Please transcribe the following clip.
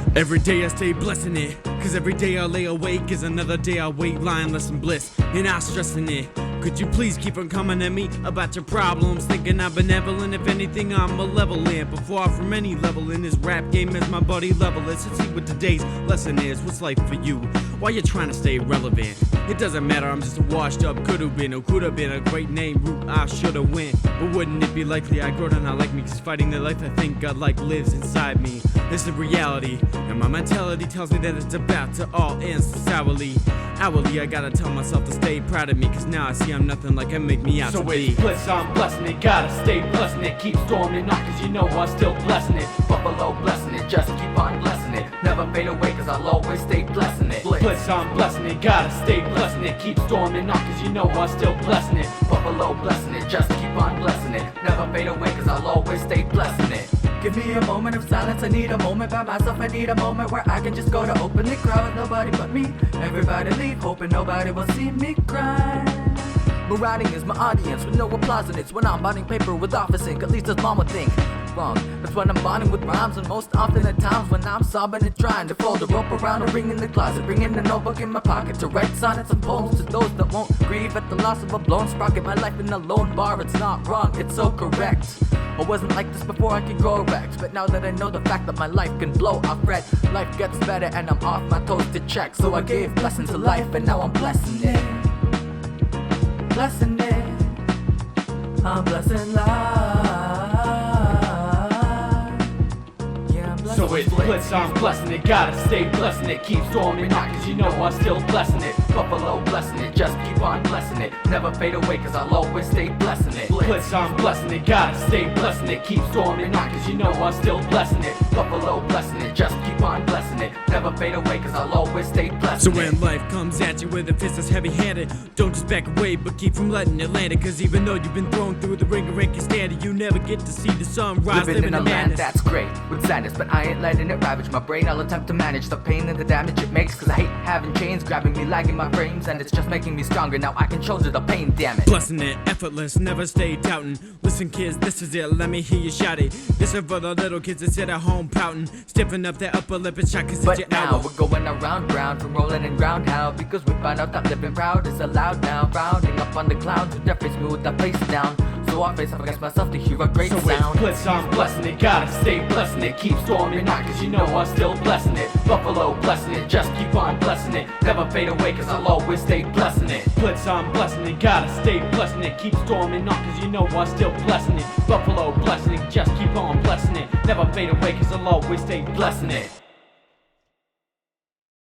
Every day I stay blessing it, cause every day I lay awake is another day I wait, lying less in bliss, and I stressing it. Could you please keep on coming at me about your problems, thinking I'm benevolent? If anything, I'm malevolent, but far from any level in this rap game as my buddy level is. Let's see what today's lesson is. What's life for you? Why you trying to stay relevant? It doesn't matter, I'm just a washed up could've been, or could've been a great name route I should've went. But wouldn't it be likely I grow to not like me, cause fighting the life I think God like lives inside me. This is reality, and my mentality tells me that it's about to all end so sourly. Hourly, I gotta tell myself to stay proud of me, cause now I see I'm nothing like I make me out to be. So it's bliss, I'm blessing it, gotta stay blessing it. Keep storming on, cause you know I'm still blessing it. Buffalo blessing it, just keep on blessing it. Never fade away, cause I'll always stay blessing it. Bliss, I'm blessing it, gotta stay blessing it. Keep storming on, cause you know I'm still blessing it. Buffalo blessing it, just keep on blessing it. Never fade away, cause I'll always stay blessing it. Give me a moment of silence, I need a moment by myself. I need a moment where I can just go to openly cry with nobody but me. Everybody leave, hoping nobody will see me cry. But writing is my audience with no applause, and it's when I'm bonding paper with office ink. At least as mom would think. Wrong. That's when I'm bonding with rhymes, and most often at times when I'm sobbing and trying to fold a rope around a ring in the closet, bringing a notebook in my pocket to write sonnets and poems to those that won't grieve at the loss of a blown sprocket. My life in a lone bar, it's not wrong, it's so correct. I wasn't like this before I could grow erect, but now that I know the fact that my life can blow, I fret. Life gets better and I'm off my toes to check. So I gave blessing to life and now I'm blessing it. Blessing it. I'm blessing life. So it's bliss, I'm blessing it, gotta stay blessing it. Keep storming on, cause you know I'm still blessing it. Buffalo blessing it, just keep on blessing it. Never fade away, cause I'll always stay blessing it. Bliss, I'm blessing it, gotta stay blessing it. Keep storming on, cause you know I'm still blessing it. Buffalo blessing it, just keep on blessing it. Never fade away, cause I'll always stay blessing it. So when life comes at you with a fist that's heavy-handed, don't just back away, but keep from letting it land it. Cause even though you've been thrown through the ringer and can stand it, you never get to see the sun rise. Living in a land madness. that's great with sadness, but I ain't letting it ravage my brain. I'll attempt to manage the pain and the damage it makes, cause I hate having chains grabbing me, lagging my frames, and it's just making me stronger. Now I can shoulder the pain, damn it. Blessing it, effortless, never stay doubting. Listen kids, this is it, let me hear you shout it. This is for the little kids that sit at home pouting, stepping up their upper lip and shot cause it's your now hour. we're going around ground from rolling and ground how, because we found out that living proud is allowed now. Rounding up on the clouds with their face smooth, their face down. So I face up against myself to hear a great sound. So it's bliss, I'm blessing it, gotta stay blessing it. Keep storming on, cause you know I'm still blessing it. Buffalo blessing it, just keep on blessing it. Never fade away, cause I'll always stay blessing it. Blitz, I'm blessing it, gotta stay blessing it. Keep storming on, cause you know I'm still blessing it. Buffalo blessing it, just keep on blessing it. Never fade away, cause I'll always stay blessing it.